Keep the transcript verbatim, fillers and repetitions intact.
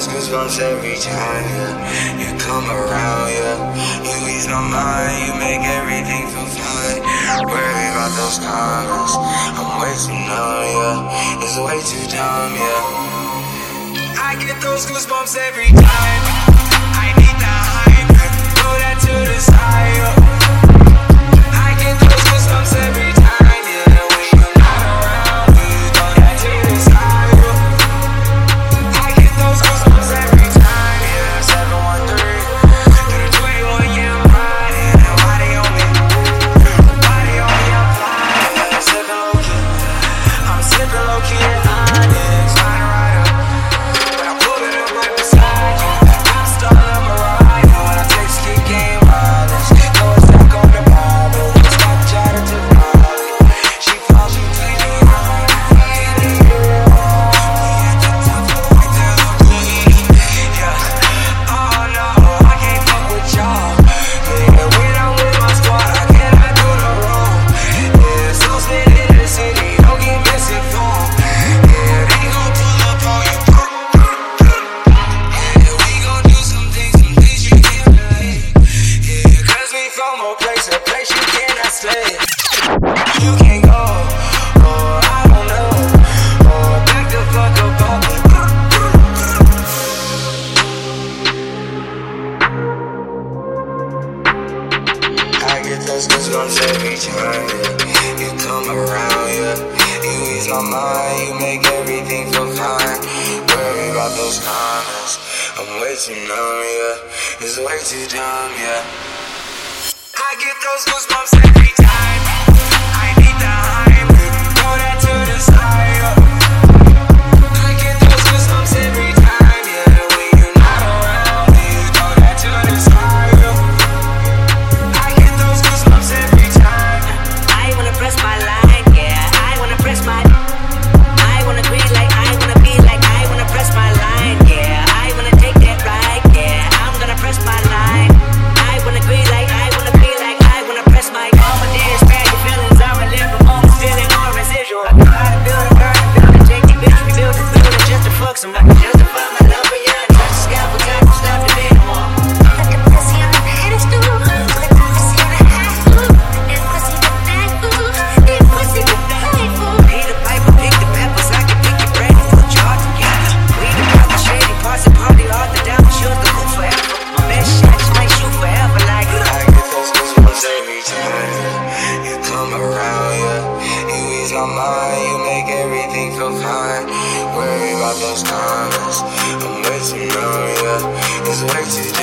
those goosebumps every time, yeah. You come around, yeah. You ease my mind, you make everything feel fine. Worry about those comments, I'm way too numb, yeah. It's way too dumb, yeah. I get those goosebumps every time. I need the hype, throw that to the side, yeah. I get those goosebumps every time. Those goosebumps every time, yeah. You come around, yeah. You ease my mind, you make everything feel fine. Worry about those comments, I'm way too numb, yeah. It's way too dumb, yeah. I get those goosebumps every time. I need the hype, throw that to the side, yeah. I get those goosebumps every time, yeah. When you're not around, you throw that to the side, yeah. Press my line, yeah. I wanna press my. I wanna be like, I wanna be like, I wanna press my line, yeah. I wanna take that ride, yeah. I'm gonna press my line. I wanna be like, I wanna be like, I wanna press my. All my days, spare your feelings. I'm a little moment, feeling more residual. I know how to build a burn, build a take the bitch, we build it, build it just to fuck somebody, just to fuck my love for you. Touch the scalpel, time to stop the bit more. Put the pussy on the pedestal. Worry about those comments, I'm way too numb, yeah. It's way too